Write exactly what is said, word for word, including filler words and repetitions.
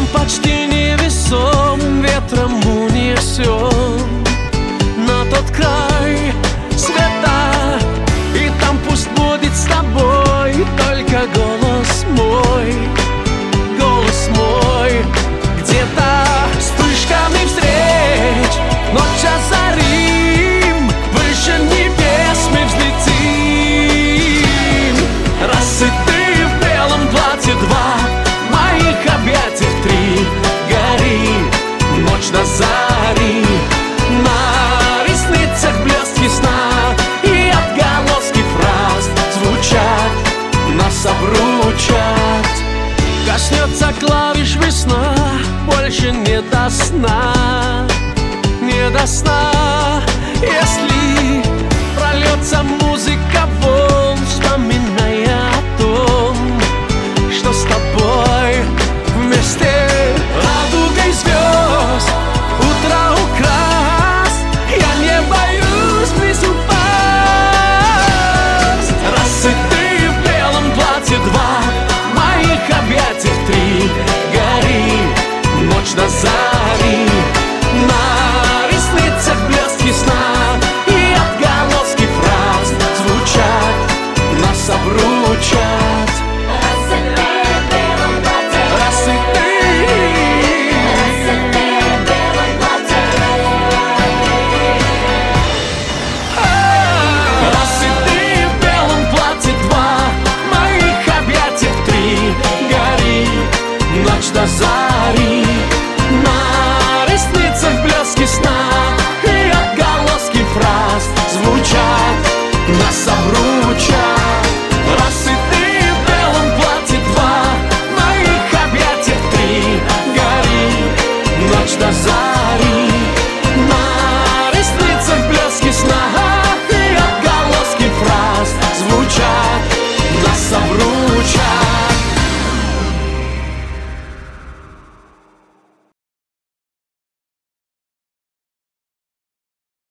почти невесом, ветром унесем на тот край света. И там пусть будет с тобой только голос мой, голос мой. Где-то вспышками встреч ночь озарим, выше небес мы взлетим. Раз и ты в белом платье, два в моих объятиях, три гори, ночь до зари. На ресницах блестки сна и отголоски фраз звучат, нас обручат. Коснется клавиш весна, больше не до сна, не до сна. Если прольется музыка волн, вспоминая о том, что с тобой вместе. Радугой звезд утро украс, я не боюсь вниз упасть. Раз и ты в белом платье, два в моих объятиях, три гори, ночь до зари. На ресницах блестки сна и отголоски фраз звучат, нас обручат. Раз и ты в белом платье, раз и ты, раз и ты в белом платье, раз и ты в белом платье, два в моих объятиях, три гори, ночь до зари.